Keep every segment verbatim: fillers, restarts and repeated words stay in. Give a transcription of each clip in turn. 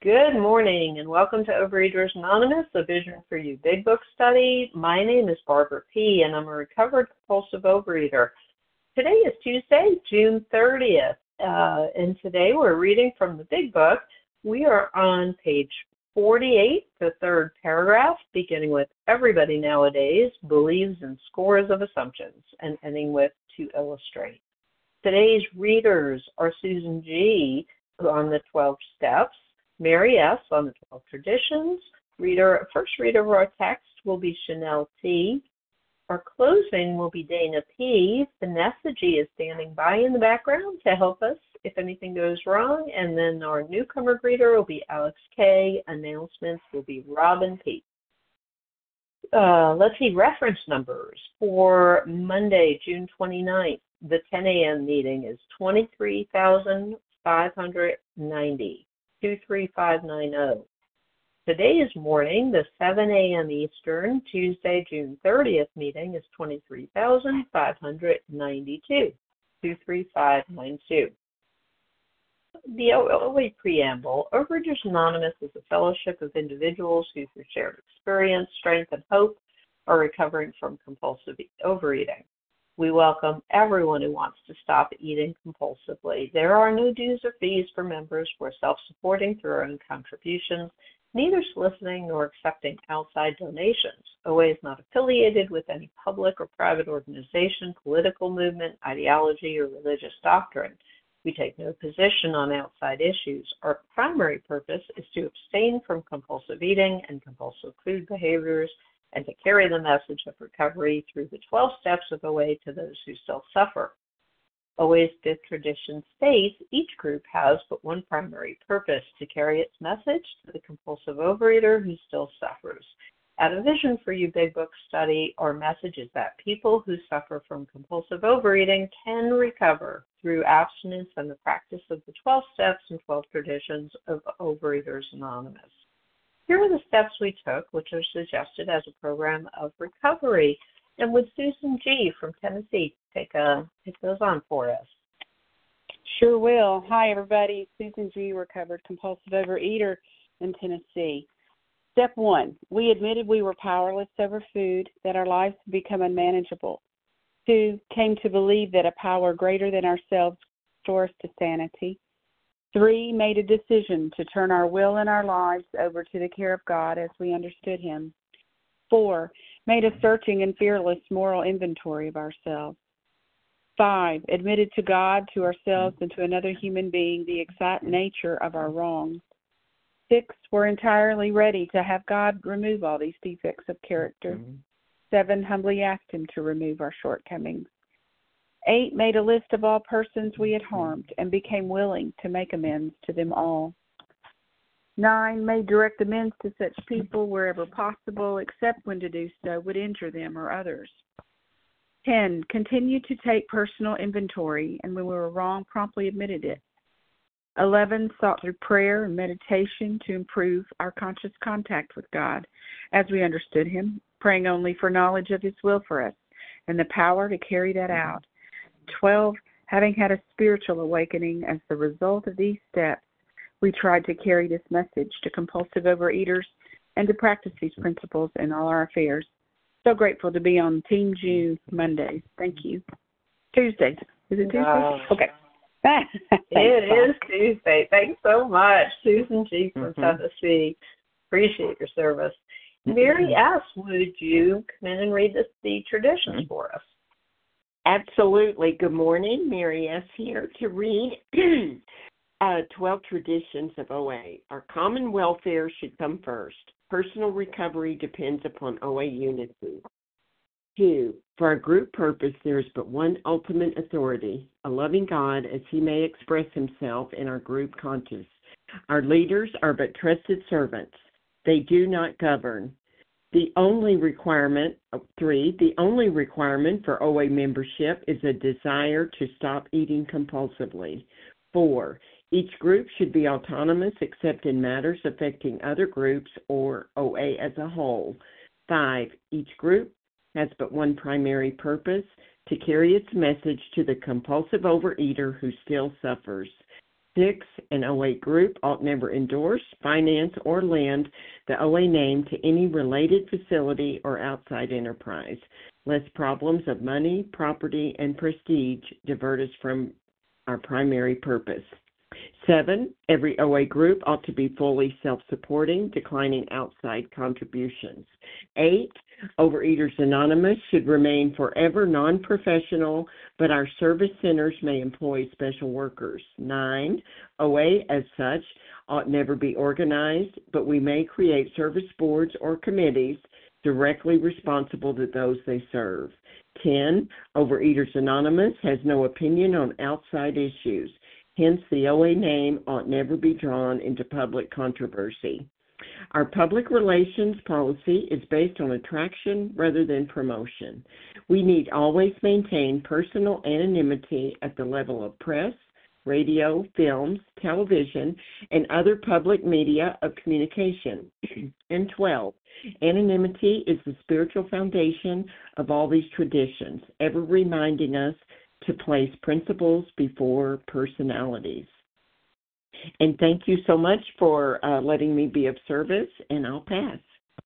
Good morning and welcome to Overeaters Anonymous, a Vision for You Big Book study. My name is Barbara P. and I'm a recovered compulsive overeater. Today is Tuesday, June thirtieth, uh, and today we're reading from the Big Book. We are on page forty-eight, the third paragraph, beginning with everybody nowadays believes in scores of assumptions and ending with to illustrate. Today's readers are Susan G. on the twelve steps, Mary S. on the twelve traditions. Reader, first reader of our text will be Chanel T. Our closing will be Dana P. Vanessa G. is standing by in the background to help us if anything goes wrong. And then our newcomer greeter will be Alex K. Announcements will be Robin P. Uh, let's see, reference numbers for Monday, June twenty-ninth. The ten a.m. meeting is twenty-three thousand five hundred ninety. two three five nine zero. Today's morning, the seven a.m. Eastern, Tuesday, June thirtieth meeting is twenty-three thousand five hundred ninety-two. two three five nine two. The O A Preamble. Overeaters Anonymous is a fellowship of individuals who, through shared experience, strength, and hope, are recovering from compulsive overeating. We welcome everyone who wants to stop eating compulsively. There are no dues or fees for members. We're self-supporting through our own contributions, neither soliciting nor accepting outside donations. O A is not affiliated with any public or private organization, political movement, ideology, or religious doctrine. We take no position on outside issues. Our primary purpose is to abstain from compulsive eating and compulsive food behaviors, and to carry the message of recovery through the twelve steps of O A to those who still suffer. O A's fifth tradition states each group has but one primary purpose: to carry its message to the compulsive overeater who still suffers. At a Vision for You Big Book study, our message is that people who suffer from compulsive overeating can recover through abstinence and the practice of the twelve steps and twelve traditions of Overeaters Anonymous. Here are the steps we took, which are suggested as a program of recovery. And would Susan G. from Tennessee take, a, take those on for us? Sure will. Hi, everybody. Susan G., recovered compulsive overeater in Tennessee. Step one, we admitted we were powerless over food, that our lives had become unmanageable. Two, came to believe that a power greater than ourselves restores to sanity. Three, made a decision to turn our will and our lives over to the care of God as we understood Him. Four, made a searching and fearless moral inventory of ourselves. Five, admitted to God, to ourselves, and to another human being the exact nature of our wrongs. Six, were entirely ready to have God remove all these defects of character. Mm-hmm. Seven, humbly asked Him to remove our shortcomings. Eight, made a list of all persons we had harmed and became willing to make amends to them all. Nine, made direct amends to such people wherever possible, except when to do so would injure them or others. Ten, continued to take personal inventory, and when we were wrong, promptly admitted it. Eleven, sought through prayer and meditation to improve our conscious contact with God as we understood Him, praying only for knowledge of His will for us and the power to carry that out. Twelve, having had a spiritual awakening as the result of these steps, we tried to carry this message to compulsive overeaters and to practice these principles in all our affairs. So grateful to be on Team June Mondays. Thank you. Tuesdays. Is it Tuesday? Wow. Okay. It is Tuesday. Thanks so much, Susan G. from Mm-hmm. Tennessee. Appreciate your service. Mm-hmm. Mary S., would you come in and read this, the traditions mm-hmm. for us? Absolutely. Good morning. Mary S. here to read uh, twelve Traditions of O A. Our common welfare should come first. Personal recovery depends upon O A unity. Two, for our group purpose, there is but one ultimate authority, a loving God as He may express Himself in our group conscience. Our leaders are but trusted servants. They do not govern. The only requirement, three, the only requirement for O A membership is a desire to stop eating compulsively. Four, each group should be autonomous except in matters affecting other groups or O A as a whole. Five, each group has but one primary purpose: to carry its message to the compulsive overeater who still suffers. Six, an O A group ought never endorse, finance, or lend the O A name to any related facility or outside enterprise, lest problems of money, property, and prestige divert us from our primary purpose. Seven, every O A group ought to be fully self-supporting, declining outside contributions. Eight, Overeaters Anonymous should remain forever non-professional, but our service centers may employ special workers. Nine, O A as such ought never be organized, but we may create service boards or committees directly responsible to those they serve. Ten, Overeaters Anonymous has no opinion on outside issues. Hence, the O A name ought never be drawn into public controversy. Our public relations policy is based on attraction rather than promotion. We need always maintain personal anonymity at the level of press, radio, films, television, and other public media of communication. And twelve, anonymity is the spiritual foundation of all these traditions, ever reminding us to place principles before personalities. And thank you so much for uh, letting me be of service, and I'll pass.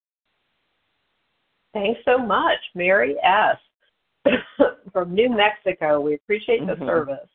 Thanks so much, Mary S. from New Mexico. We appreciate the mm-hmm. service.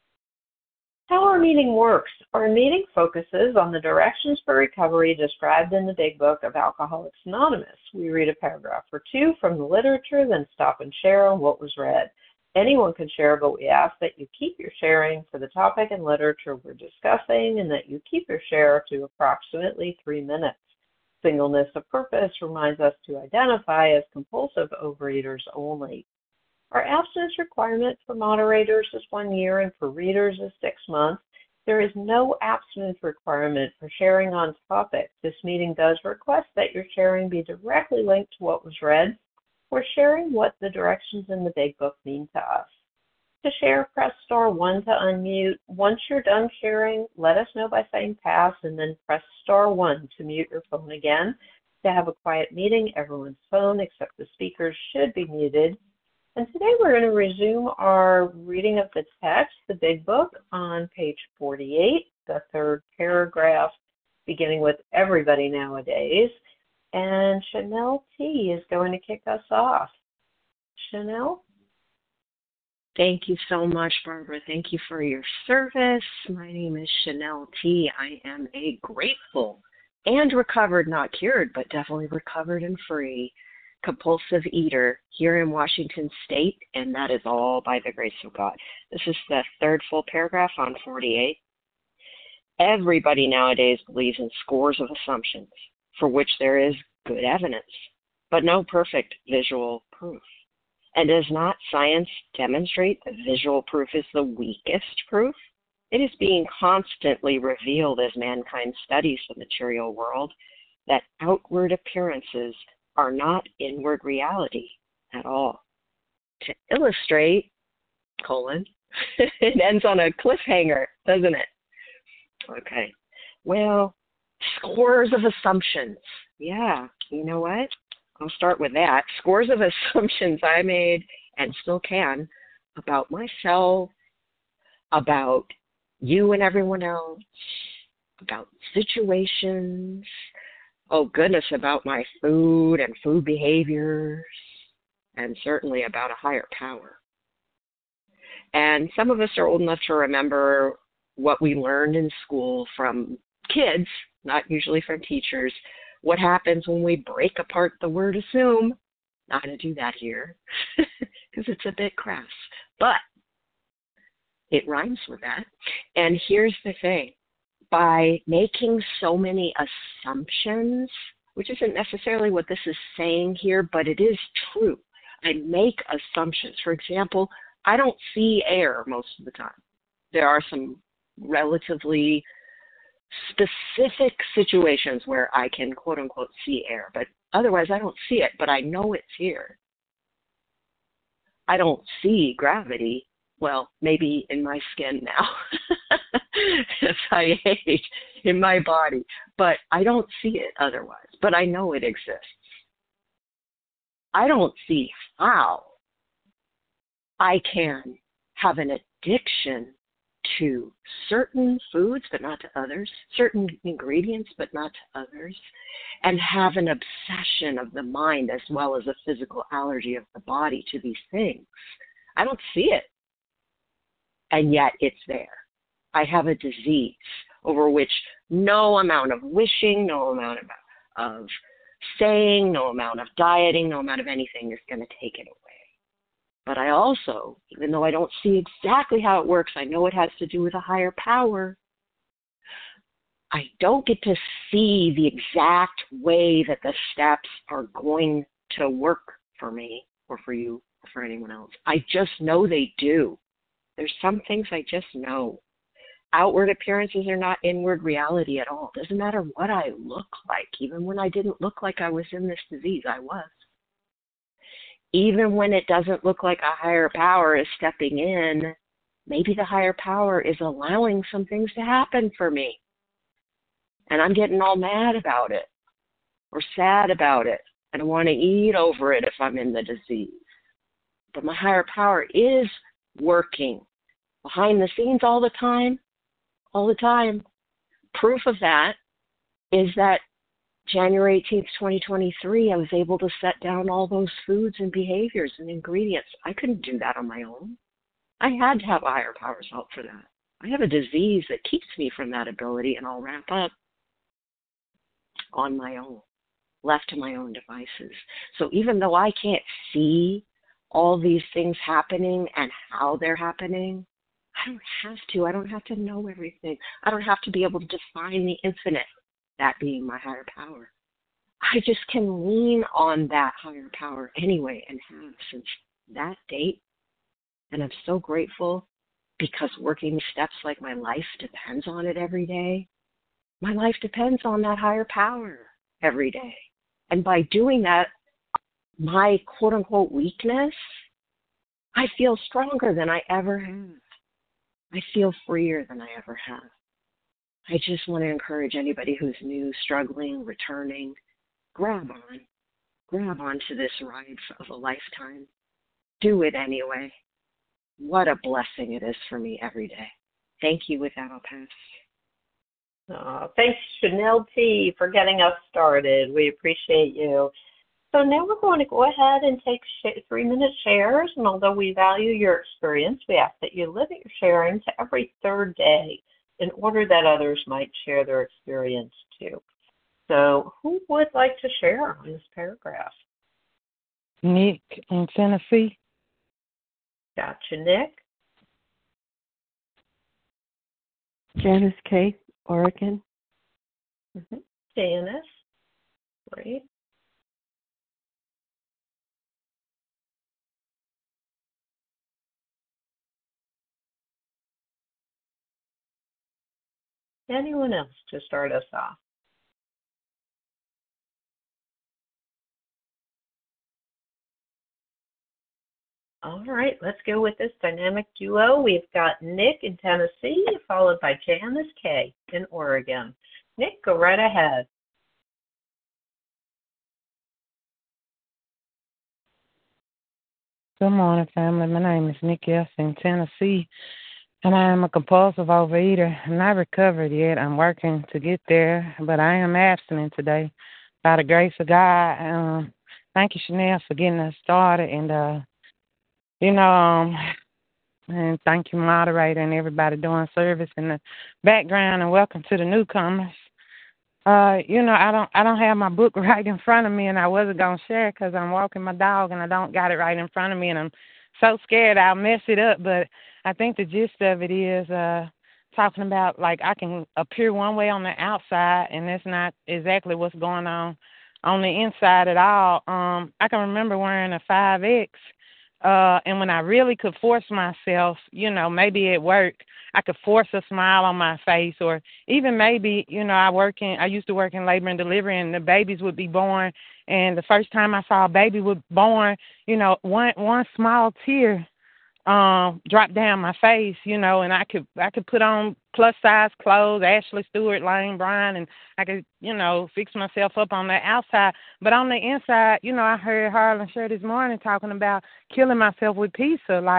How our meeting works. Our meeting focuses on the directions for recovery described in the Big Book of Alcoholics Anonymous. We read a paragraph or two from the literature, then stop and share on what was read. Anyone can share, but we ask that you keep your sharing for the topic and literature we're discussing, and that you keep your share to approximately three minutes. Singleness of purpose reminds us to identify as compulsive overeaters only. Our abstinence requirement for moderators is one year, and for readers is six months. There is no abstinence requirement for sharing on topic. This meeting does request that your sharing be directly linked to what was read. We're sharing what the directions in the Big Book mean to us. To share, press star one to unmute. Once you're done sharing, let us know by saying pass, and then press star one to mute your phone again. To have a quiet meeting, everyone's phone except the speakers should be muted. And today we're going to resume our reading of the text, the Big Book, on page forty-eight, the third paragraph, beginning with everybody nowadays. And Chanel T. is going to kick us off. Chanel? Thank you so much, Barbara. Thank you for your service. My name is Chanel T. I am a grateful and recovered, not cured, but definitely recovered and free, compulsive eater here in Washington State, and that is all by the grace of God. This is the third full paragraph on forty-eight. Everybody nowadays believes in scores of assumptions for which there is good evidence, but no perfect visual proof. And does not science demonstrate that visual proof is the weakest proof? It is being constantly revealed as mankind studies the material world that outward appearances are not inward reality at all. To illustrate, colon, it ends on a cliffhanger, doesn't it? Okay. Well, scores of assumptions. Yeah, you know what? I'll start with that. Scores of assumptions I made and still can about myself, about you and everyone else, about situations, oh goodness, about my food and food behaviors, and certainly about a higher power. And some of us are old enough to remember what we learned in school from kids, not usually from teachers, what happens when we break apart the word assume. Not going to do that here because it's a bit crass, but it rhymes with that. And here's the thing. By making so many assumptions, which isn't necessarily what this is saying here, but it is true. I make assumptions. For example, I don't see air most of the time. There are some relatively specific situations where I can quote unquote see air, but otherwise I don't see it, but I know it's here. I don't see gravity. Well, maybe in my skin now as I age, in my body, but I don't see it otherwise, but I know it exists. I don't see how I can have an addiction to certain foods, but not to others, certain ingredients, but not to others, and have an obsession of the mind as well as a physical allergy of the body to these things. I don't see it, and yet it's there. I have a disease over which no amount of wishing, no amount of, of saying, no amount of dieting, no amount of anything is going to take it away. But I also, even though I don't see exactly how it works, I know it has to do with a higher power. I don't get to see the exact way that the steps are going to work for me or for you or for anyone else. I just know they do. There's some things I just know. Outward appearances are not inward reality at all. Doesn't matter what I look like. Even when I didn't look like I was in this disease, I was. Even when it doesn't look like a higher power is stepping in, maybe the higher power is allowing some things to happen for me. And I'm getting all mad about it or sad about it. And I want to eat over it if I'm in the disease. But my higher power is working behind the scenes all the time, all the time. Proof of that is that January eighteenth, twenty twenty-three, I was able to set down all those foods and behaviors and ingredients. I couldn't do that on my own. I had to have a higher power's help for that. I have a disease that keeps me from that ability, and I'll wrap up on my own, left to my own devices. So even though I can't see all these things happening and how they're happening, I don't have to. I don't have to know everything. I don't have to be able to define the infinite, that being my higher power. I just can lean on that higher power anyway and have since that date. And I'm so grateful because working steps like my life depends on it every day. My life depends on that higher power every day. And by doing that, my quote-unquote weakness, I feel stronger than I ever have. I feel freer than I ever have. I just want to encourage anybody who's new, struggling, returning, grab on. Grab onto this ride of a lifetime. Do it anyway. What a blessing it is for me every day. Thank you. With that, I'll pass. Oh, thanks, Chanel T, for getting us started. We appreciate you. So now we're going to go ahead and take sh- three-minute shares, and although we value your experience, we ask that you limit your sharing to every third day in order that others might share their experience too. So who would like to share on this paragraph? Nick in Tennessee. Gotcha, Nick. Janice K., Oregon. Mm-hmm. Janice. Great. Anyone else to start us off? All right, let's go with this dynamic duo. We've got Nick in Tennessee, followed by Janice K. in Oregon. Nick, go right ahead. Good morning, family. My name is Nick S. in Tennessee, and I am a compulsive overeater. I'm not recovered yet. I'm working to get there, but I am abstinent today by the grace of God. Um, thank you, Chanel, for getting us started, and uh, you know, um, and thank you, moderator, and everybody doing service in the background, and welcome to the newcomers. Uh, you know, I don't, I don't have my book right in front of me, and I wasn't gonna share because I'm walking my dog, and I don't got it right in front of me, and I'm so scared I'll mess it up. But I think the gist of it is uh, talking about like I can appear one way on the outside, and that's not exactly what's going on on the inside at all. Um, I can remember wearing a five X. Uh, and when I really could force myself, you know, maybe at work, I could force a smile on my face, or even maybe, you know, I work in, I used to work in labor and delivery, and the babies would be born, and the first time I saw a baby was born, you know, one one small tear um dropped down my face, you know, and I could I could put on plus size clothes, Ashley Stewart, Lane Bryant, and I could, you know, fix myself up on the outside. But on the inside, you know, I heard Harlan share this morning talking about killing myself with pizza. Like,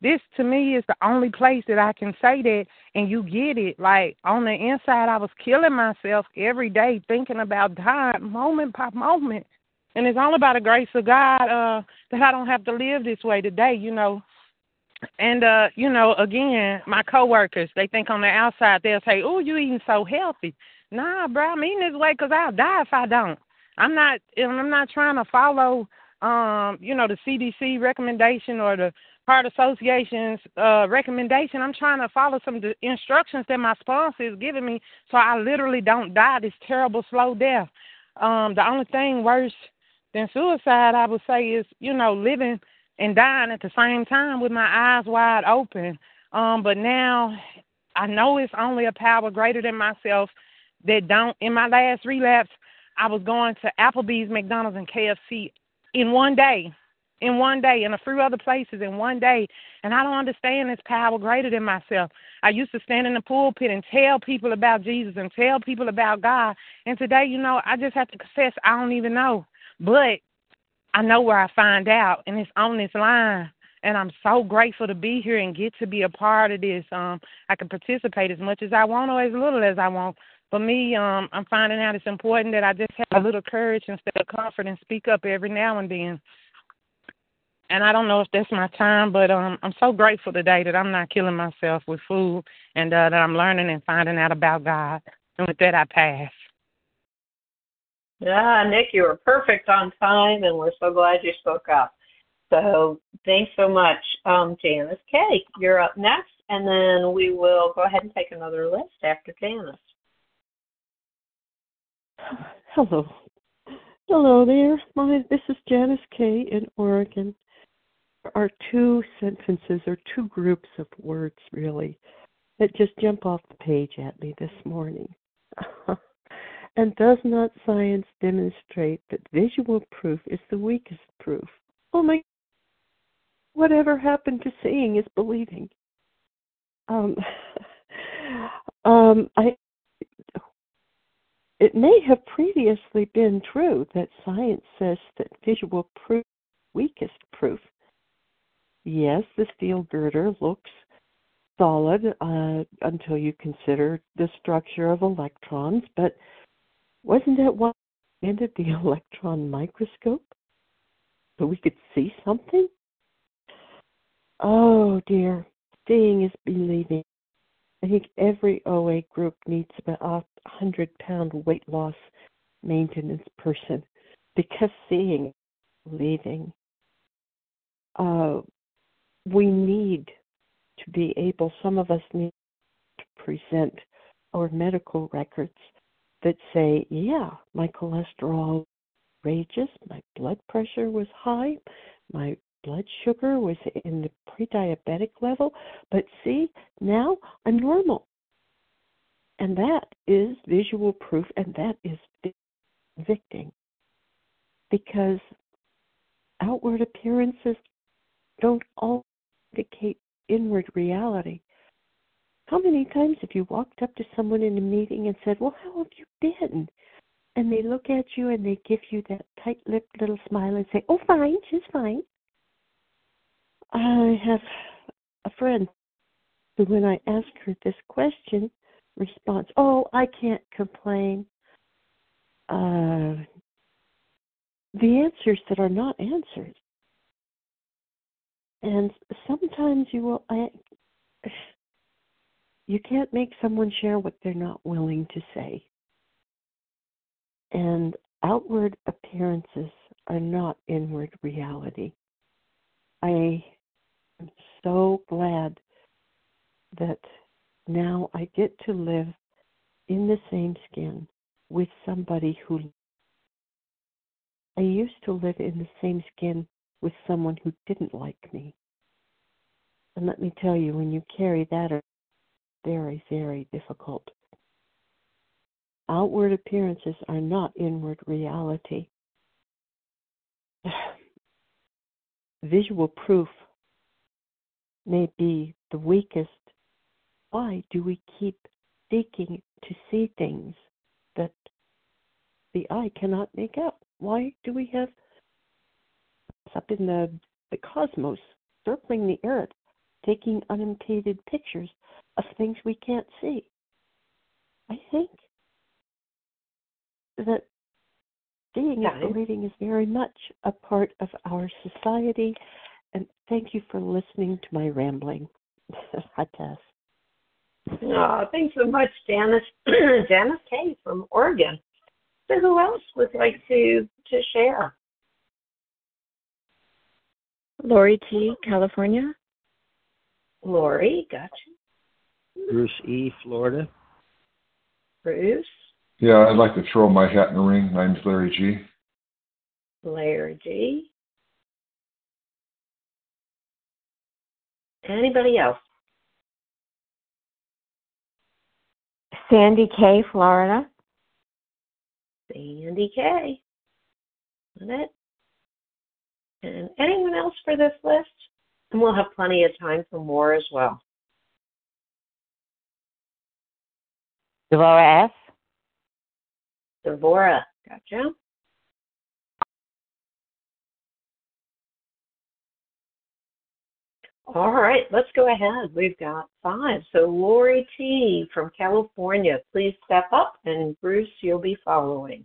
this to me is the only place that I can say that and you get it. Like on the inside, I was killing myself every day thinking about dying moment by moment. And it's all about the grace of God uh, that I don't have to live this way today, you know. And, uh, you know, again, my coworkers, they think on the outside, they'll say, oh, you eating so healthy. Nah, bro, I'm eating this way because I'll die if I don't. I'm not, I'm not trying to follow, um, you know, the C D C recommendation or the Heart Association's uh, recommendation. I'm trying to follow some of the instructions that my sponsor is giving me so I literally don't die this terrible slow death. Um, the only thing worse than suicide, I would say, is, you know, living and dying at the same time with my eyes wide open. Um, but now I know it's only a power greater than myself that don't. In my last relapse, I was going to Applebee's, McDonald's, and K F C in one day, in one day, and a few other places in one day. And I don't understand this power greater than myself. I used to stand in the pulpit and tell people about Jesus and tell people about God. And today, you know, I just have to confess I don't even know. But I know where I find out, and it's on this line. And I'm so grateful to be here and get to be a part of this. Um, I can participate as much as I want or as little as I want. For me, um, I'm finding out it's important that I just have a little courage instead of comfort and speak up every now and then. And I don't know if that's my time, but um, I'm so grateful today that I'm not killing myself with food and uh, that I'm learning and finding out about God. And with that, I pass. Yeah, Nick, you were perfect on time, and we're so glad you spoke up. So thanks so much. Um, Janice K., you're up next, and then we will go ahead and take another list after Janice. Hello. Hello there. My, this is Janice K. in Oregon. There are two sentences or two groups of words, really, that just jump off the page at me this morning. And does not science demonstrate that visual proof is the weakest proof? Oh my, whatever happened to seeing is believing? Um, um, I, it may have previously been true that science says that visual proof is the weakest proof. Yes, the steel girder looks solid uh, until you consider the structure of electrons, but wasn't that why we invented the electron microscope? So we could see something? Oh dear, seeing is believing. I think every O A group needs about a one hundred pound weight loss maintenance person because seeing is believing. Uh, we need to be able, some of us need to present our medical records that say, yeah, my cholesterol outrageous, my blood pressure was high, my blood sugar was in the pre-diabetic level, but see, now I'm normal. And that is visual proof, and that is convicting, because outward appearances don't all indicate inward reality. How many times have you walked up to someone in a meeting and said, well, how have you been? And they look at you and they give you that tight-lipped little smile and say, oh, fine, she's fine. I have a friend who, when I ask her this question, responds, oh, I can't complain. Uh, the answers that are not answers. And sometimes you will, I, you can't make someone share what they're not willing to say. And outward appearances are not inward reality. I am so glad that now I get to live in the same skin with somebody who I used to live in the same skin with someone who didn't like me. And let me tell you, when you carry that, it's very, very difficult. Outward appearances are not inward reality. Visual proof may be the weakest. Why do we keep seeking to see things that the eye cannot make out? Why do we have up in the, the cosmos circling the earth taking unimpeded pictures of things we can't see. I think that seeing is believing is very much a part of our society. And thank you for listening to my rambling. Hi, Tess. Oh, thanks so much, Janice. Janice K. from Oregon. So who else would like to, to share? Lori T., California. Lori, gotcha. Bruce E., Florida. Bruce. Yeah, I'd like to throw my hat in the ring. My name's Larry G. Larry G. Anybody else? Sandy K., Florida. Sandy K. Got it. And anyone else for this list? And we'll have plenty of time for more as well. Devora S. Devora, gotcha. All right, let's go ahead. We've got five. So Lori T. from California, please step up, and Bruce, you'll be following.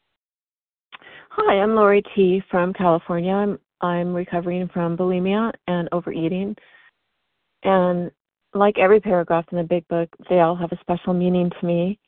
Hi, I'm Lori T. from California. I'm I'm recovering from bulimia and overeating. And like every paragraph in the big book, they all have a special meaning to me.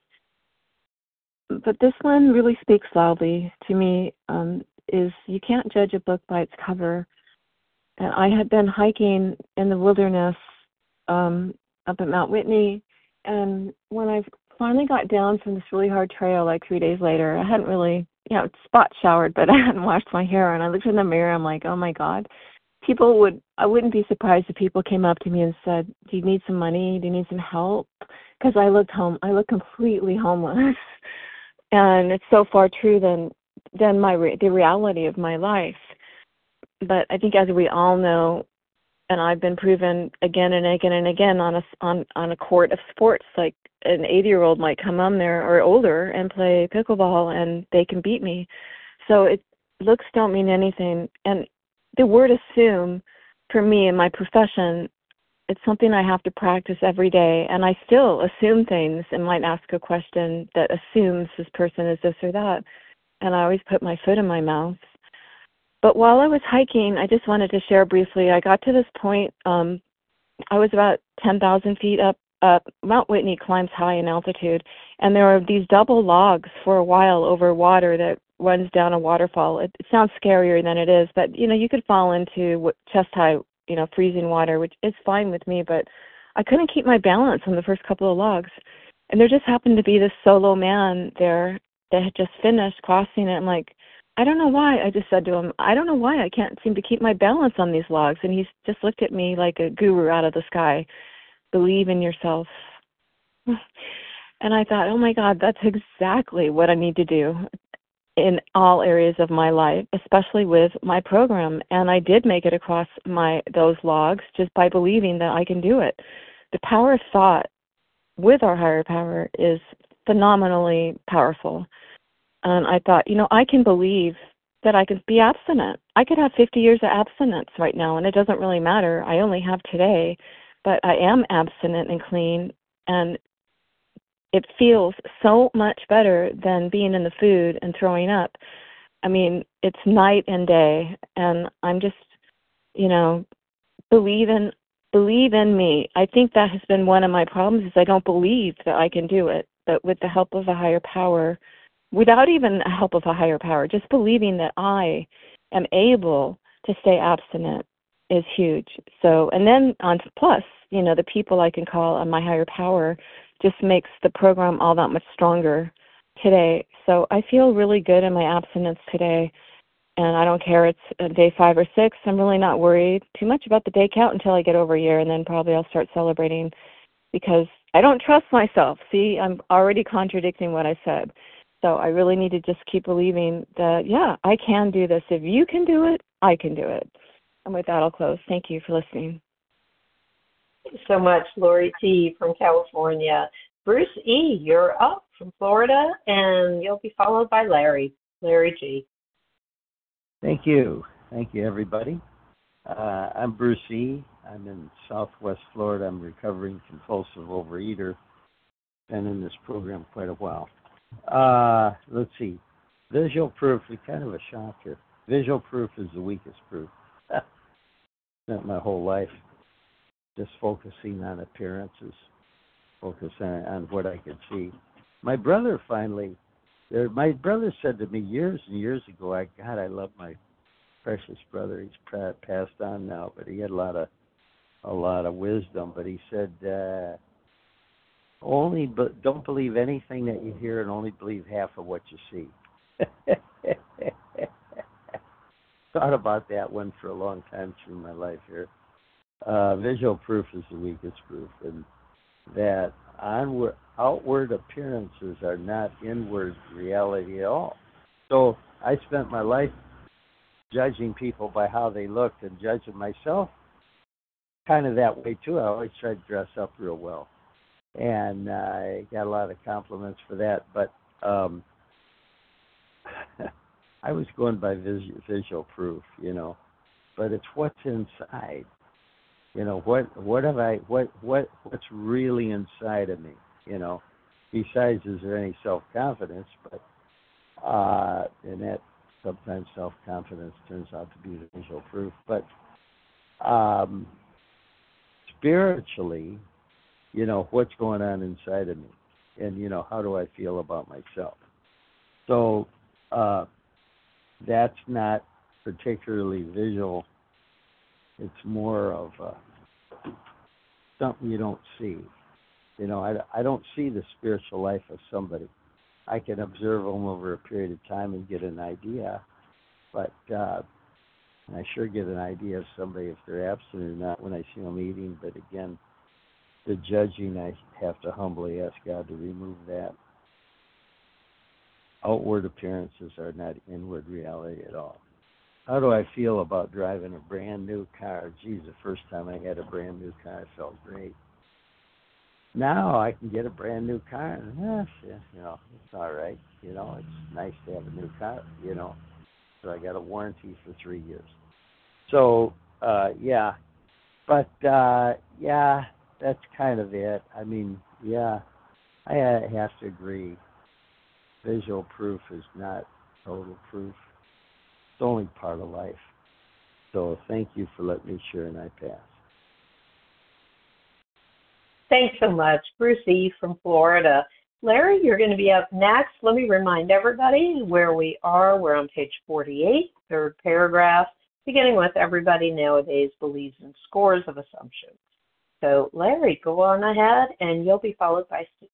But this one really speaks loudly to me, um, is you can't judge a book by its cover. And I had been hiking in the wilderness um, up at Mount Whitney, and when I finally got down from this really hard trail like three days later, I hadn't really, you know, spot showered, but I hadn't washed my hair, and I looked in the mirror, I'm like, oh my God. People would, I wouldn't be surprised if people came up to me and said, do you need some money? Do you need some help? Because I looked home, I looked completely homeless. And it's so far true than, than my, re- the reality of my life. But I think as we all know, and I've been proven again and again and again on a, on, on a court of sports, like an eighty-year-old might come on there or older and play pickleball and they can beat me. So it, looks don't mean anything. And the word assume, for me in my profession, it's something I have to practice every day. And I still assume things and might ask a question that assumes this person is this or that. And I always put my foot in my mouth. But while I was hiking, I just wanted to share briefly, I got to this point, um, I was about ten thousand feet up, up. Mount Whitney climbs high in altitude, and there are these double logs for a while over water that runs down a waterfall. It, it sounds scarier than it is, but, you know, you could fall into chest-high, you know, freezing water, which is fine with me, but I couldn't keep my balance on the first couple of logs. And there just happened to be this solo man there that had just finished crossing it. I'm like, I don't know why. I just said to him, I don't know why I can't seem to keep my balance on these logs. And he just looked at me like a guru out of the sky. Believe in yourself. And I thought, oh my God, that's exactly what I need to do in all areas of my life, especially with my program. And I did make it across my those logs just by believing that I can do it. The power of thought with our higher power is phenomenally powerful. And I thought, you know, I can believe that I could be abstinent. I could have fifty years of abstinence right now, and it doesn't really matter. I only have today, but I am abstinent and clean, and it feels so much better than being in the food and throwing up. I mean, it's night and day, and I'm just, you know, believe in, believe in me. I think that has been one of my problems is I don't believe that I can do it, but with the help of a higher power, without even the help of a higher power, just believing that I am able to stay abstinent is huge. So, and then on plus, you know, the people I can call on my higher power just makes the program all that much stronger today. So I feel really good in my abstinence today, and I don't care it's day five or six. I'm really not worried too much about the day count until I get over a year, and then probably I'll start celebrating because I don't trust myself. See, I'm already contradicting what I said. So I really need to just keep believing that, yeah, I can do this. If you can do it, I can do it. And with that, I'll close. Thank you for listening. Thanks so much, Lori T. from California. Bruce E., you're up from Florida, and you'll be followed by Larry, Larry G. Thank you. Thank you, everybody. Uh, I'm Bruce E. I'm in Southwest Florida. I'm recovering compulsive overeater. Been in this program quite a while. Uh, let's see. Visual proof is kind of a shocker. Visual proof is the weakest proof. Spent my whole life just focusing on appearances, focusing on, on what I could see. My brother finally, there, my brother said to me years and years ago, I God, I love my precious brother. He's passed on now, but he had a lot of a lot of wisdom. But he said, uh, only but don't believe anything that you hear, and only believe half of what you see. Thought about that one for a long time through my life here. Uh, visual proof is the weakest proof, and that onward, outward appearances are not inward reality at all. So I spent my life judging people by how they looked and judging myself kind of that way too. I always tried to dress up real well, and uh, I got a lot of compliments for that. But um, I was going by vis- visual proof, you know. But it's what's inside. You know, what what have I what what what's really inside of me, you know. Besides, is there any self confidence? But uh and that sometimes self confidence turns out to be the visual proof. But um spiritually, you know, what's going on inside of me, and you know, how do I feel about myself? So uh that's not particularly visual. It's more of uh, something you don't see. You know, I, I don't see the spiritual life of somebody. I can observe them over a period of time and get an idea, but uh, I sure get an idea of somebody if they're absent or not when I see them eating. But again, the judging, I have to humbly ask God to remove that. Outward appearances are not inward reality at all. How do I feel about driving a brand new car? Geez, the first time I had a brand new car, I felt great. Now I can get a brand new car, and eh, you know, it's all right. You know, it's nice to have a new car. You know, so I got a warranty for three years. So uh, yeah, but uh, yeah, that's kind of it. I mean, yeah, I have to agree. Visual proof is not total proof. It's only part of life. So thank you for letting me share, and I pass. Thanks so much, Bruce E. from Florida. Larry, you're going to be up next. Let me remind everybody where we are. We're on page forty-eight, third paragraph, beginning with everybody nowadays believes in scores of assumptions. So, Larry, go on ahead, and you'll be followed by Steve.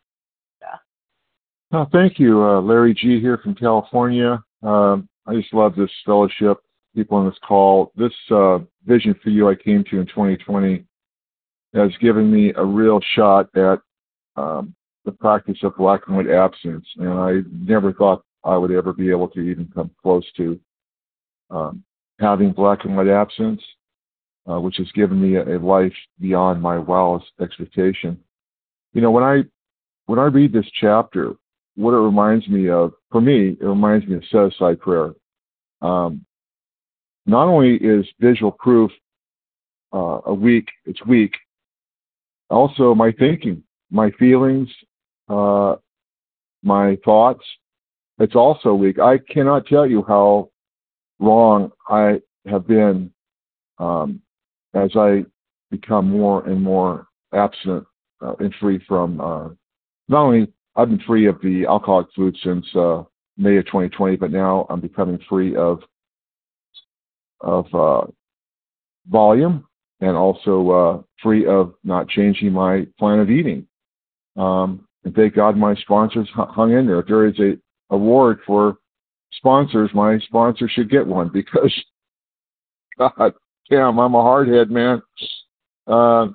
Uh, thank you. Uh, Larry G. here from California. Um, I just love this fellowship, people on this call. This uh, Vision for You I came to in twenty twenty has given me a real shot at um, the practice of black and white abstinence, and I never thought I would ever be able to even come close to um, having black and white abstinence, uh, which has given me a, a life beyond my wildest expectation. You know, when I when I read this chapter, what it reminds me of, for me, it reminds me of set-aside prayer. Um, not only is visual proof uh, a weak, it's weak, also my thinking, my feelings, uh, my thoughts, it's also weak. I cannot tell you how wrong I have been um, as I become more and more abstinent uh, and free from, uh, not only I've been free of the alcoholic food since uh, May of twenty twenty, but now I'm becoming free of of uh, volume, and also uh, free of not changing my plan of eating. Um, and thank God my sponsors hung in there. If there is a award for sponsors, my sponsor should get one, because God damn, I'm a hardhead, man. Uh,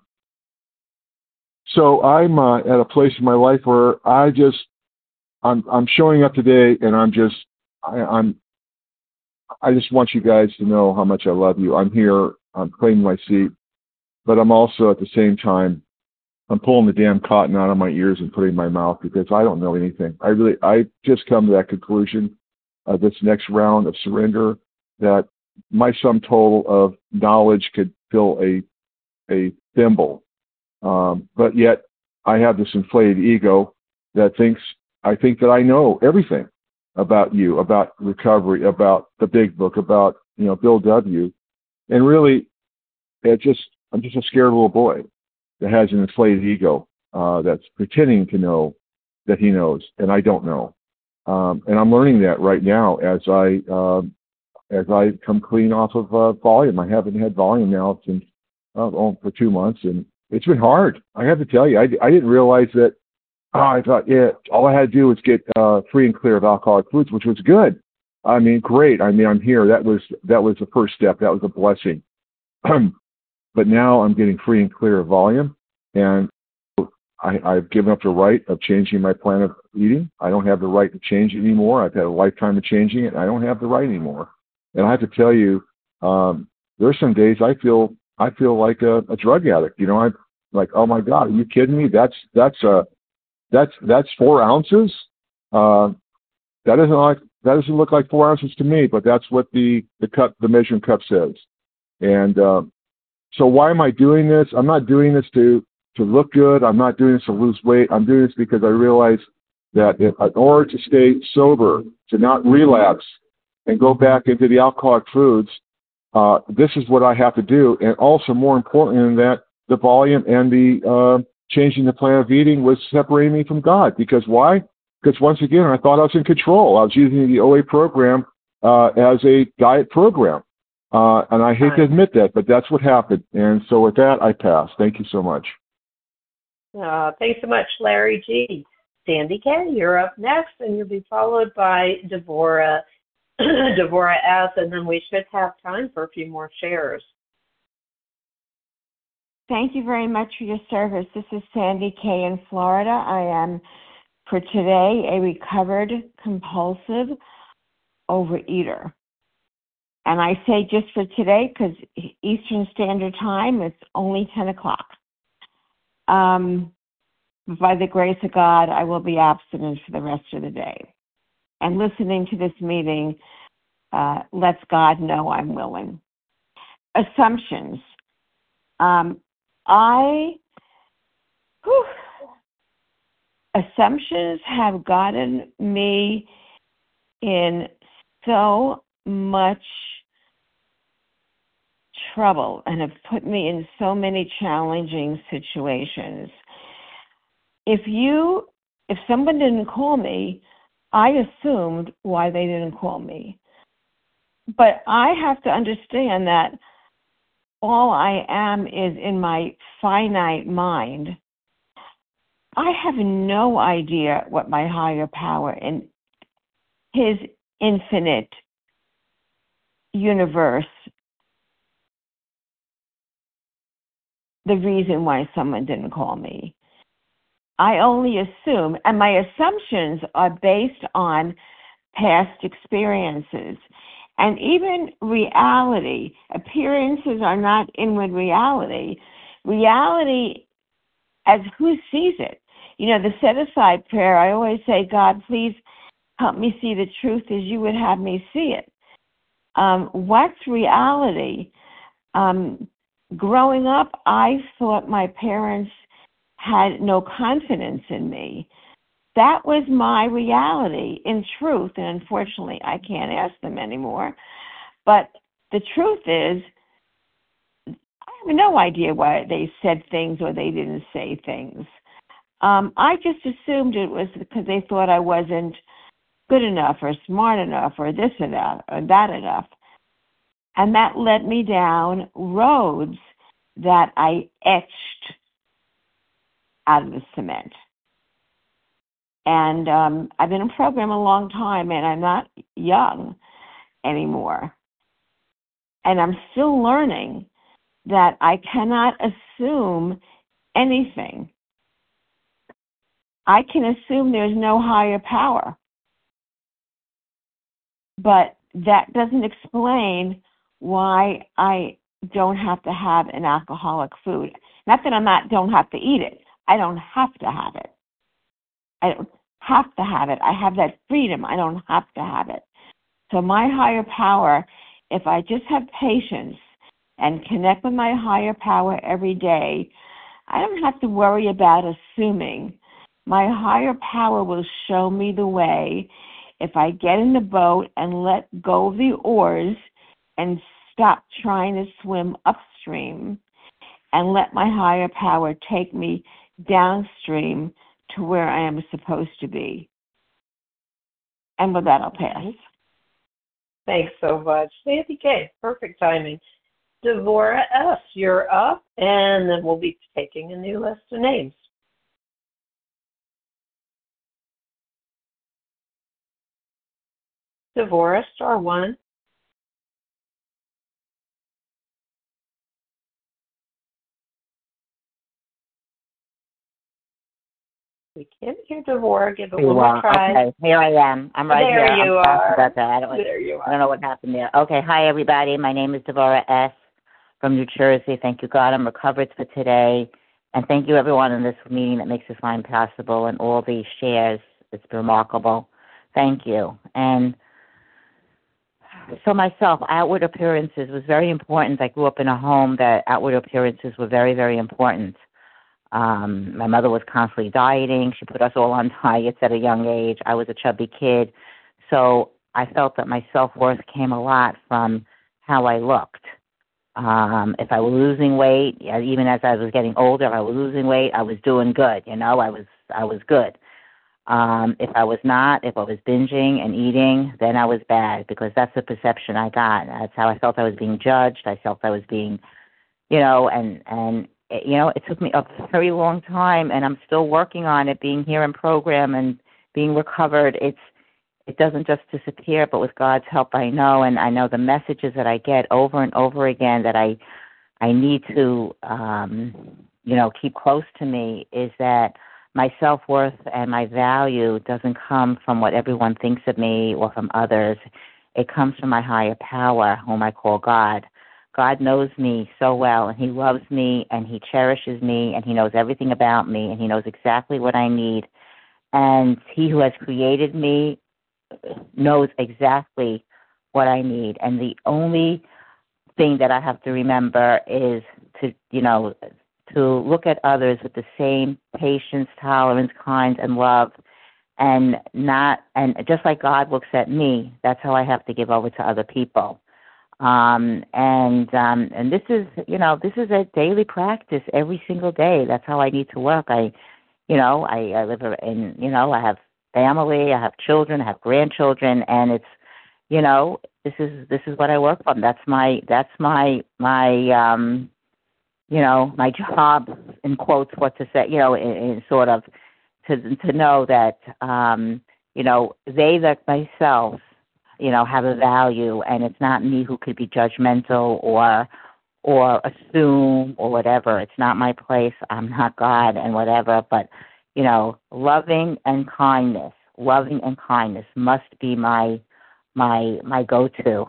So I'm uh, at a place in my life where I just, I'm, I'm showing up today, and I'm just, I, I'm, I just want you guys to know how much I love you. I'm here, I'm claiming my seat, but I'm also at the same time, I'm pulling the damn cotton out of my ears and putting it in my mouth, because I don't know anything. I really, I just come to that conclusion of this next round of surrender, that my sum total of knowledge could fill a a thimble. Um, but yet I have this inflated ego that thinks, I think that I know everything about you, about recovery, about the big book, about, you know, Bill W. And really, it just, I'm just a scared little boy that has an inflated ego, uh, that's pretending to know that he knows, and I don't know. Um, and I'm learning that right now as I, um, as I come clean off of uh, volume. I haven't had volume now since uh, oh, for two months, and it's been hard. I have to tell you, I, I didn't realize that. Oh, I thought, yeah, all I had to do was get uh, free and clear of alcoholic foods, which was good. I mean, great. I mean, I'm here. That was that was the first step. That was a blessing. But now I'm getting free and clear of volume, and I, I've given up the right of changing my plan of eating. I don't have the right to change it anymore. I've had a lifetime of changing it. And I don't have the right anymore. And I have to tell you, um, there are some days I feel I feel like a, a drug addict. You know, I'm like, oh my God, are you kidding me? That's that's a that's that's four ounces. Uh, that doesn't like that doesn't look like four ounces to me, but that's what the the cup the measuring cup says. And uh, so why am I doing this? I'm not doing this to to look good. I'm not doing this to lose weight. I'm doing this because I realize that if, in order to stay sober, to not relapse and go back into the alcoholic foods, uh, this is what I have to do. And also, more important than that, the volume and the uh, changing the plan of eating was separating me from God. Because why? Because once again, I thought I was in control. I was using the O A program uh, as a diet program. Uh, and I hate to admit that, but that's what happened. And so with that, I pass. Thank you so much. Uh, thanks so much, Larry G. Sandy K., you're up next, and you'll be followed by Devorah, Devorah S., and then we should have time for a few more shares. Thank you very much for your service. This is Sandy K. in Florida. I am, for today, a recovered compulsive overeater. And I say just for today because Eastern Standard Time, it's only ten o'clock. Um, by the grace of God, I will be abstinent for the rest of the day. And listening to this meeting uh, lets God know I'm willing. Assumptions. Um, I, whew, assumptions have gotten me in so much trouble and have put me in so many challenging situations. If you, if someone didn't call me, I assumed why they didn't call me. But I have to understand that all I am is in my finite mind. I have no idea what my higher power in his infinite universe, the reason why someone didn't call me. I only assume, and my assumptions are based on past experiences. And even reality, appearances are not inward reality. Reality as who sees it. You know, the set-aside prayer, I always say, God, please help me see the truth as you would have me see it. Um, what's reality? Um, growing up, I thought my parents had no confidence in me. That was my reality in truth, and unfortunately, I can't ask them anymore. But the truth is, I have no idea why they said things or they didn't say things. Um, I just assumed it was because they thought I wasn't good enough or smart enough or this enough or that enough. And that led me down roads that I etched out of the cement. And um, I've been in program a long time, and I'm not young anymore. And I'm still learning that I cannot assume anything. I can assume there's no higher power. But that doesn't explain why I don't have to have an alcoholic food. Not that I not don't have to eat it. I don't have to have it. I don't have to have it. I have that freedom. I don't have to have it. So my higher power, if I just have patience and connect with my higher power every day, I don't have to worry about assuming. My higher power will show me the way if I get in the boat and let go of the oars and stop trying to swim upstream and let my higher power take me downstream to where I am supposed to be. And with that, I'll pass. Thanks so much. Sandy K, perfect timing. Devorah S., you're up, and then we'll be taking a new list of names. Devorah, star one. We can't hear Devorah. Give it You one more are. try. Okay, here I am. I'm right there here. You I'm are. about that. I don't, there you are. I don't know what happened there. Okay, hi everybody. My name is Devorah S. from New Jersey. Thank you, God. I'm recovered for today. And thank you, everyone in this meeting that makes this line possible and all these shares. It's remarkable. Thank you. And so myself, outward appearances was very important. I grew up in a home that outward appearances were very, very important. Um, my mother was constantly dieting. She put us all on diets at a young age. I was a chubby kid. So I felt that my self-worth came a lot from how I looked. Um, if I was losing weight, even as I was getting older, if I was losing weight, I was doing good. You know, I was I was good. Um, if I was not, if I was binging and eating, then I was bad because that's the perception I got. That's how I felt I was being judged. I felt I was being, you know, and, and it, you know, it took me a very long time, and I'm still working on it, being here in program and being recovered. It's It doesn't just disappear, but with God's help, I know, and I know the messages that I get over and over again that I I need to, um, you know, keep close to me is that my self-worth and my value doesn't come from what everyone thinks of me or from others. It comes from my higher power, whom I call God. God knows me so well, and he loves me, and he cherishes me, and he knows everything about me, and he knows exactly what I need. And he who has created me knows exactly what I need. And the only thing that I have to remember is to, you know, to look at others with the same patience, tolerance, kind, and love, and not, and just like God looks at me, that's how I have to give over to other people. Um, and um, and this is, you know, this is a daily practice every single day. That's how I need to work. I, you know, I, I live in, you know, I have family, I have children, I have grandchildren, and it's, you know, this is this is what I work from. That's my that's my my um, you know, my job, in quotes, what to say, you know, in, in sort of to to know that um, you know, they like myself, you know, have a value, and it's not me who could be judgmental or or assume or whatever. It's not my place. I'm not God and whatever, but you know, loving and kindness, loving and kindness must be my my my go-to.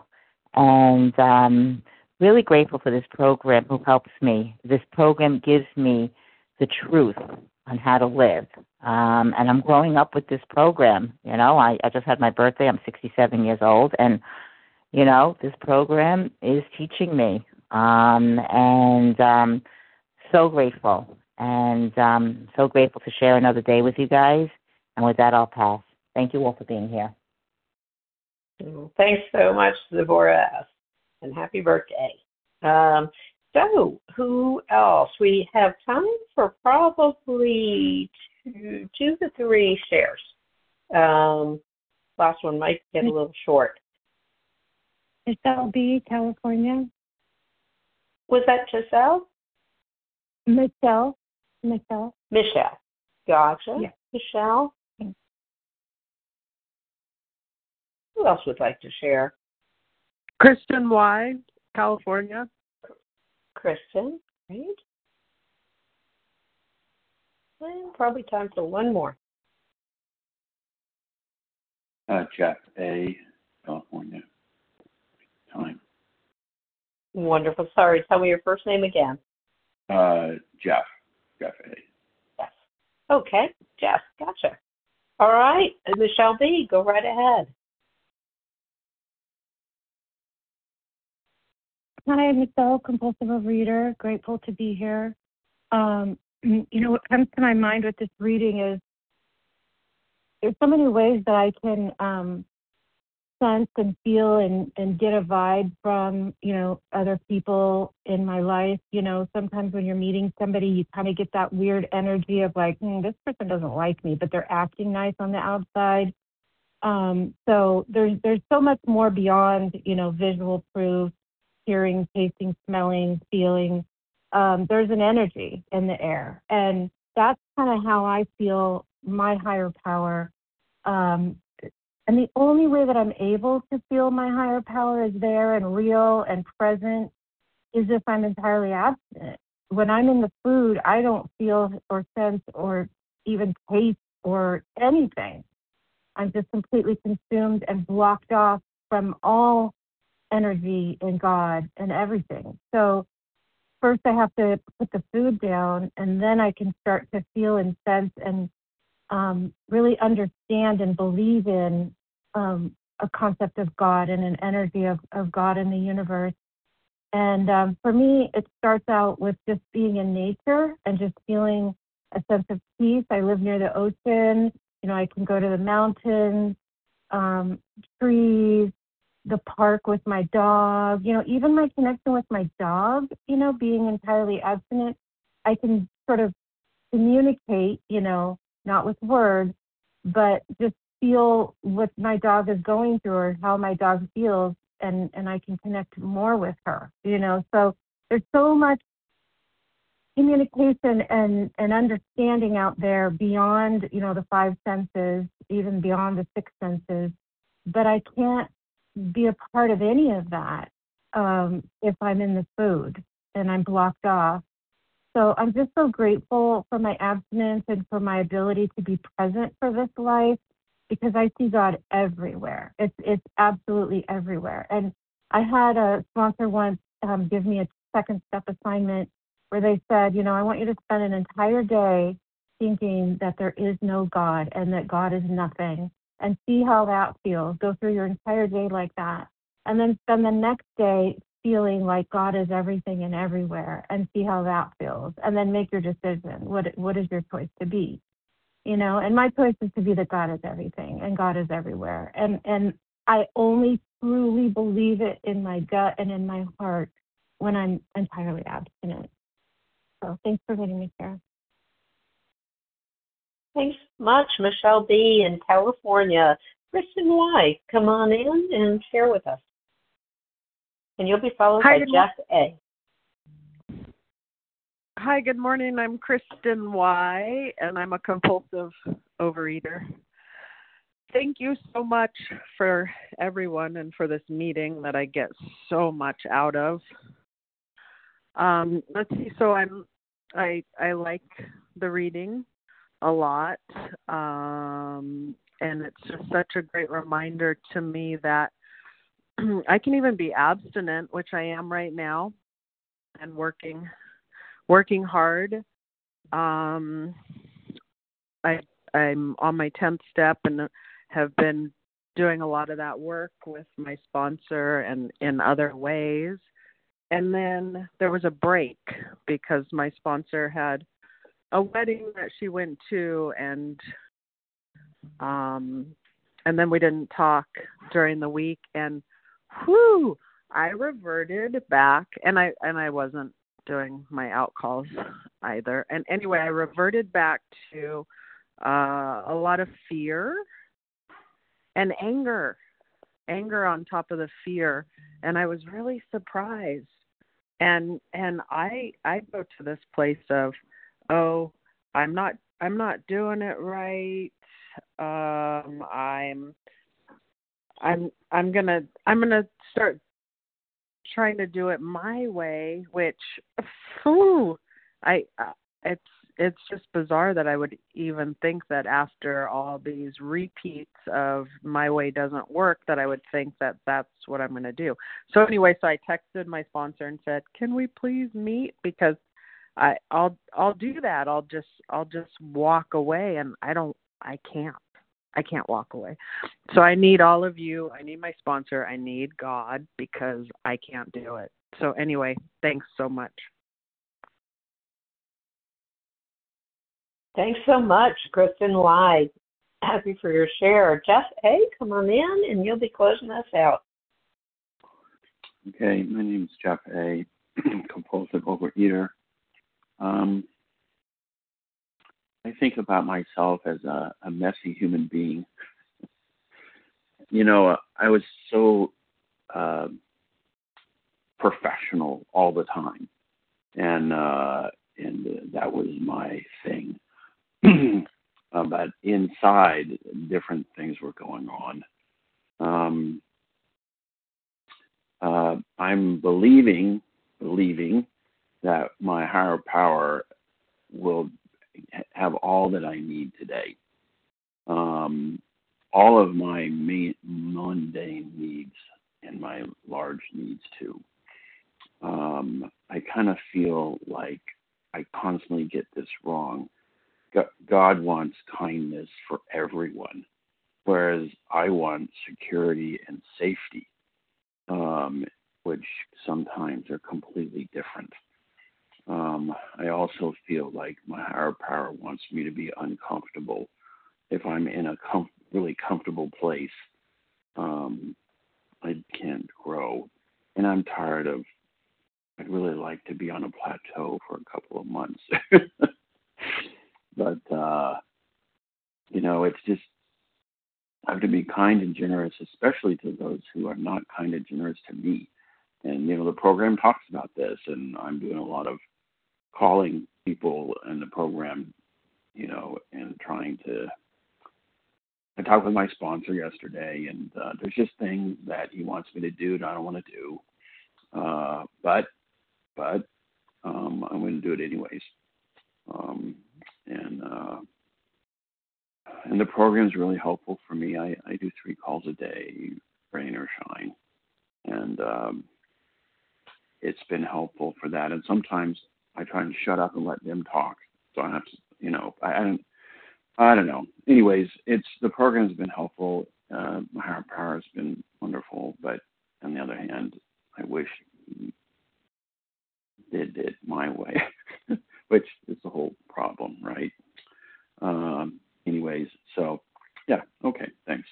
And um, really grateful for this program who helps me. This program gives me the truth on how to live. Um, and I'm growing up with this program. You know, I, I just had my birthday. I'm sixty-seven years old. And, you know, this program is teaching me. Um, and um, so grateful. And um, so grateful to share another day with you guys. And with that, I'll pass. Thank you all for being here. Thanks so much, Devorah S., and happy birthday. Um, so, who else? We have time for probably two, two to three shares. Um, last one might get a little short. Giselle B., California. Was that Giselle? Michelle. Michelle. Michelle. Gotcha. Yeah. Michelle. Who else would like to share? Kristen Y., California. Kristen, right? And probably time for one more. Uh, Jeff A., California. Time. Wonderful. Sorry, tell me your first name again. Uh, Jeff. Jeff A. Yes. Okay, Jeff. Gotcha. All right, Michelle B., go right ahead. Hi, Michelle, compulsive overeater. Grateful to be here. Um, you know, what comes to my mind with this reading is there's so many ways that I can um, sense and feel and, and get a vibe from, you know, other people in my life. You know, sometimes when you're meeting somebody, you kind of get that weird energy of like, hmm, this person doesn't like me, but they're acting nice on the outside. Um, so there's there's so much more beyond, you know, visual proof, hearing, tasting, smelling, feeling. Um, there's an energy in the air, and that's kind of how I feel my higher power. Um, and the only way that I'm able to feel my higher power is there and real and present is if I'm entirely abstinent. When I'm in the food, I don't feel or sense or even taste or anything. I'm just completely consumed and blocked off from all energy in God and everything. So first I have to put the food down, and then I can start to feel and sense and um, really understand and believe in um, a concept of God and an energy of, of God in the universe. And um, for me, it starts out with just being in nature and just feeling a sense of peace. I live near the ocean. You know, I can go to the mountains, um, trees, the park with my dog. You know, even my connection with my dog, you know, being entirely abstinent, I can sort of communicate, you know, not with words, but just feel what my dog is going through or how my dog feels, and, and I can connect more with her, you know. So there's so much communication and, and understanding out there beyond, you know, the five senses, even beyond the six senses. But I can't be a part of any of that um, if I'm in the food and I'm blocked off. So I'm just so grateful for my abstinence and for my ability to be present for this life, because I see God everywhere. It's it's absolutely everywhere. And I had a sponsor once um, give me a second step assignment where they said, you know, I want you to spend an entire day thinking that there is no God and that God is nothing, and see how that feels. Go through your entire day like that. And then spend the next day feeling like God is everything and everywhere, and see how that feels. And then make your decision. What what is your choice to be? You know, and my choice is to be that God is everything and God is everywhere. And and I only truly believe it in my gut and in my heart when I'm entirely abstinent. So thanks for letting me share. Thanks much, Michelle B. in California. Kristen Y., come on in and share with us. And you'll be followed Hi, by good Jeff A. Hi, good morning. I'm Kristen Y., and I'm a compulsive overeater. Thank you so much for everyone and for this meeting that I get so much out of. Um, let's see. So I'm, I I like the reading a lot, um, and it's just such a great reminder to me that I can even be abstinent, which I am right now, and working working hard. Um, I I'm on my tenth step and have been doing a lot of that work with my sponsor and in other ways. And then there was a break because my sponsor had a wedding that she went to, and um, and then we didn't talk during the week. And whew, I reverted back, and I and I wasn't doing my out calls either. And anyway, I reverted back to uh, a lot of fear and anger, anger on top of the fear. And I was really surprised. And and I I go to this place of, oh, I'm not I'm not doing it right. Um, I'm I'm I'm gonna I'm gonna start trying to do it my way, which, whew, I uh, it's it's just bizarre that I would even think that after all these repeats of my way doesn't work, that I would think that that's what I'm going to do. So anyway, so I texted my sponsor and said, "Can we please meet? Because I I'll I'll do that. I'll just I'll just walk away, and I don't I can't I can't walk away. So I need all of you. I need my sponsor. I need God, because I can't do it. So anyway, thanks so much. Thanks so much, Kristen Y. Happy for your share. Jeff A., come on in, and you'll be closing us out. Okay, my name is Jeff A., compulsive overeater. Um, I think about myself as a, a messy human being. You know, I was so uh, professional all the time, and uh, and that was my thing. uh, but inside, different things were going on. Um, uh, I'm believing, believing that my higher power will have all that I need today. Um, all of my main, mundane needs and my large needs too. Um, I kind of feel like I constantly get this wrong. God wants kindness for everyone, whereas I want security and safety, um, which sometimes are completely different. Um, I also feel like my higher power wants me to be uncomfortable. If I'm in a com- really comfortable place, um, I can't grow. And I'm tired of, I'd really like to be on a plateau for a couple of months. But, uh, you know, it's just, I have to be kind and generous, especially to those who are not kind and generous to me. And, you know, the program talks about this, and I'm doing a lot of calling people in the program, you know, and trying to, I talked with my sponsor yesterday, and uh, there's just things that he wants me to do that I don't want to do. Uh, but, but um, I'm going to do it anyways. Um, and, uh, and the program is really helpful for me. I, I do three calls a day, rain or shine. And um, it's been helpful for that. And sometimes I try and shut up and let them talk. So I have to, you know, I, I don't, I don't know. Anyways, it's, the program's been helpful. Uh, my higher power has been wonderful. But on the other hand, I wish he did it my way, which is the whole problem, right? Um, anyways, so yeah, okay, thanks.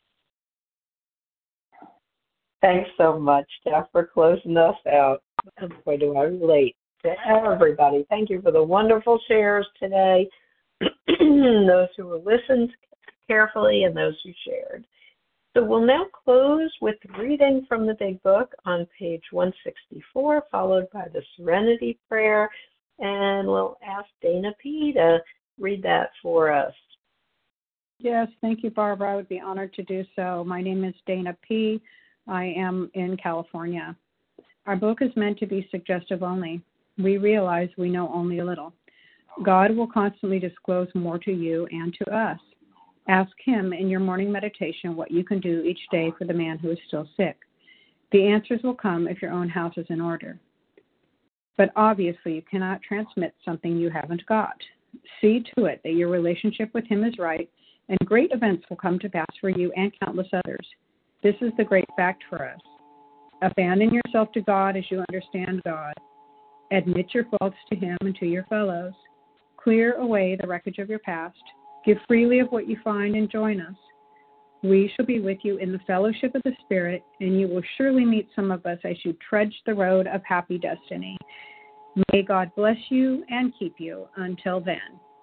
Thanks so much, Jeff, for closing us out. Boy, do I relate to everybody. Thank you for the wonderful shares today, those who were listened carefully and those who shared. So we'll now close with reading from the Big Book on page one sixty-four, followed by the Serenity Prayer, and we'll ask Dana P. to read that for us. Yes, thank you, Barbara. I would be honored to do so. My name is Dana P. I am in California. Our book is meant to be suggestive only. We realize we know only a little. God will constantly disclose more to you and to us. Ask Him in your morning meditation what you can do each day for the man who is still sick. The answers will come if your own house is in order. But obviously, you cannot transmit something you haven't got. See to it that your relationship with Him is right, and great events will come to pass for you and countless others. This is the great fact for us. Abandon yourself to God as you understand God. Admit your faults to Him and to your fellows. Clear away the wreckage of your past. Give freely of what you find and join us. We shall be with you in the fellowship of the Spirit, and you will surely meet some of us as you trudge the road of happy destiny. May God bless you and keep you until then.